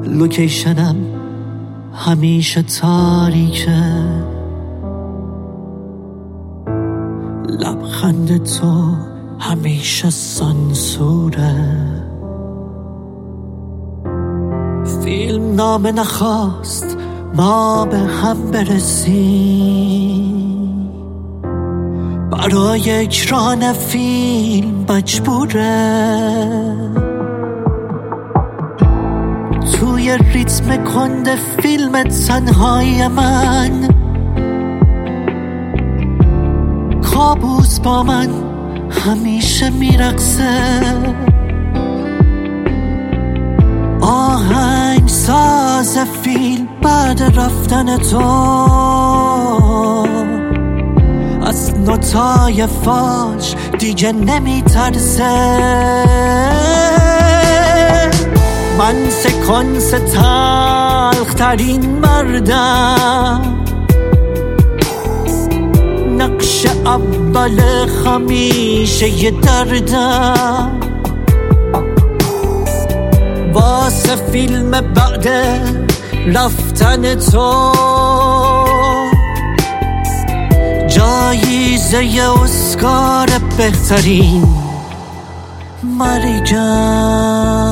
لوکیشنم همیشه تاریکه، لبخند تو همیشه سانسوره. فیلم نامه نخواست ما به هم برسیم، برای اکران فیلم مجبوره. توی ریتم کند فیلم تنهایی من، کابوس با من همیشه میرقصه. آهنگ ساز فیلم بعد رفتن تو از نوتای فاش دیگه نمیترسه. من سکانس تلخ ترین مردم، نقش اول همیشه یه دردم. واسه فیلم بعد رفتن تو جایزه اسکار بهترین مرگم.